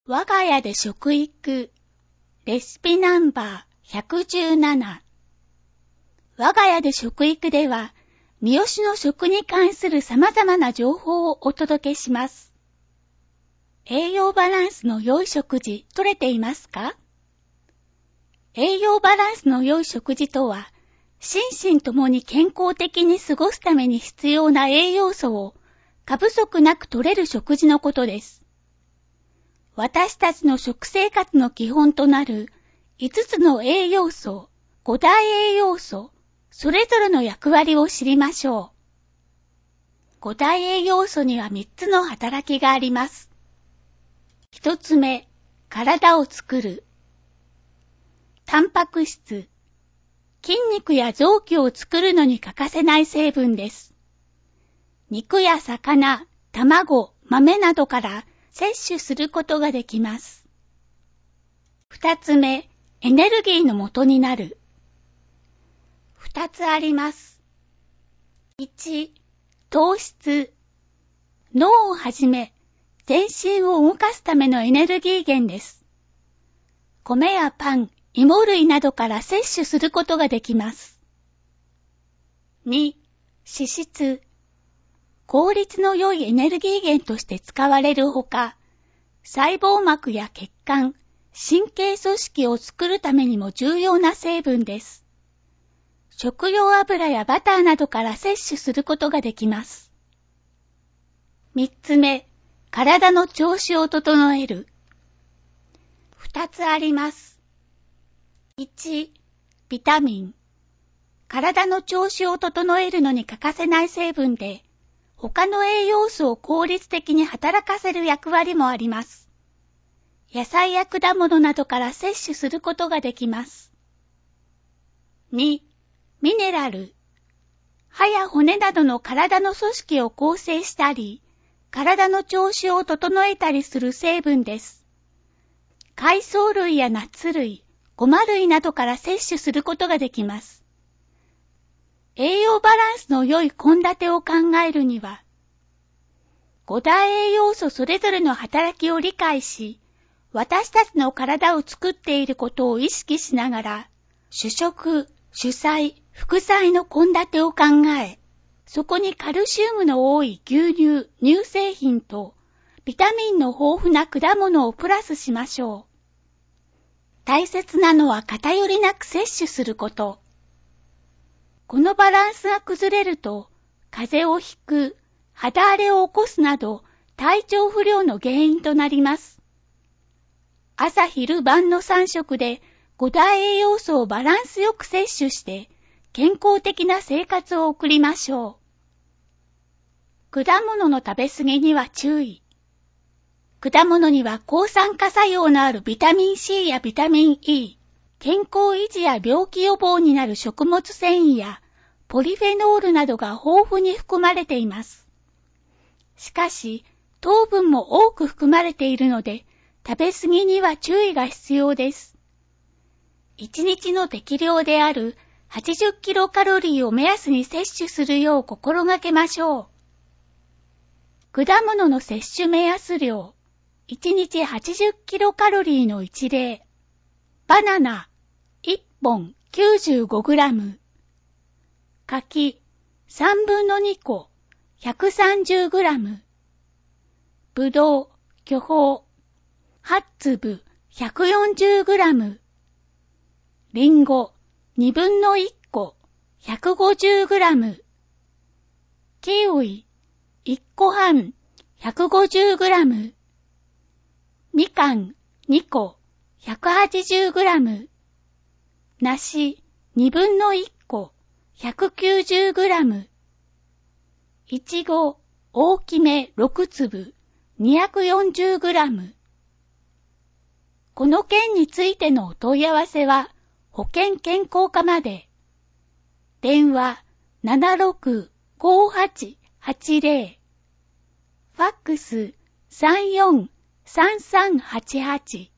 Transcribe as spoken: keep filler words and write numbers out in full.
我が家で食育レシピナンバーひゃくじゅうなな。我が家で食育では三好の食に関する様々な情報をお届けします。栄養バランスの良い食事取れていますか？栄養バランスの良い食事とは、心身ともに健康的に過ごすために必要な栄養素を過不足なく取れる食事のことです。私たちの食生活の基本となるいつつの栄養素、ご大栄養素、それぞれの役割を知りましょう。ご大栄養素にはみっつの働きがあります。ひとつめ、体を作る。タンパク質、筋肉や臓器を作るのに欠かせない成分です。肉や魚、卵、豆などから摂取することができます。二つ目、エネルギーの元になる。二つあります。一、糖質。脳をはじめ、全身を動かすためのエネルギー源です。米やパン、芋類などから摂取することができます。二、脂質。効率の良いエネルギー源として使われるほか、細胞膜や血管、神経組織を作るためにも重要な成分です。食用油やバターなどから摂取することができます。三つ目、体の調子を整える。二つあります。一、ビタミン。体の調子を整えるのに欠かせない成分で、他の栄養素を効率的に働かせる役割もあります。野菜や果物などから摂取することができます。二、ミネラル。歯や骨などの体の組織を構成したり、体の調子を整えたりする成分です。海藻類やナッツ類、ゴマ類などから摂取することができます。栄養バランスの良い献立を考えるには、五大栄養素それぞれの働きを理解し、私たちの体を作っていることを意識しながら、主食、主菜、副菜の献立を考え、そこにカルシウムの多い牛乳、乳製品と、ビタミンの豊富な果物をプラスしましょう。大切なのは偏りなく摂取すること。このバランスが崩れると、風邪をひく、肌荒れを起こすなど、体調不良の原因となります。朝昼晩のさん食で、五大栄養素をバランスよく摂取して、健康的な生活を送りましょう。果物の食べ過ぎには注意。果物には抗酸化作用のあるビタミン C やビタミン E、健康維持や病気予防になる食物繊維やポリフェノールなどが豊富に含まれています。しかし、糖分も多く含まれているので、食べ過ぎには注意が必要です。いちにちの適量であるはちじゅっキロカロリーを目安に摂取するよう心がけましょう。果物の摂取目安量、いちにちはちじゅっキロカロリーの一例。バナナ、いっぽん きゅうじゅうごグラム。柿、さんぶんのにこ、ひゃくさんじゅうグラム。ぶどう、巨峰、はちつぶ、ひゃくよんじゅうグラム。りんご、にぶんのいっこ、ひゃくごじゅうグラム。キウイ、いっこはん、ひゃくごじゅうグラム。みかん、にこ、ひゃくはちじゅうグラム。梨、にぶんのいっこ、ひゃくきゅうじゅうグラム。いちご、大きめろくつぶ、にひゃくよんじゅうグラム。この件についてのお問い合わせは、保健健康課まで。電話 ななろく ごーはち はちぜろ。ファックス さんよん さんさんはちはち。